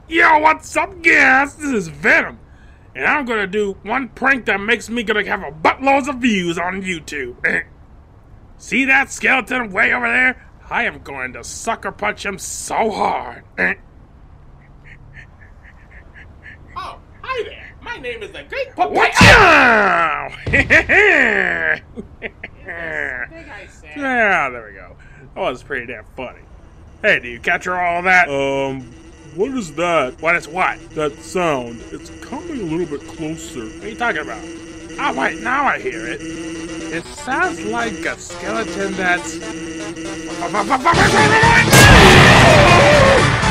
Yo, what's up, guys? This is Venom, and I'm gonna do one prank that makes me gonna have a buttloads of views on YouTube. See that skeleton way over there? I am going to sucker punch him so hard. Oh, hi there. My name is the Great Papaya! Yeah, there we go. That was pretty damn funny. Hey, do you capture all of that? What is that? What is what? That sound. It's coming a little bit closer. What are you talking about? Oh, wait, now I hear it. It sounds like a skeleton that's...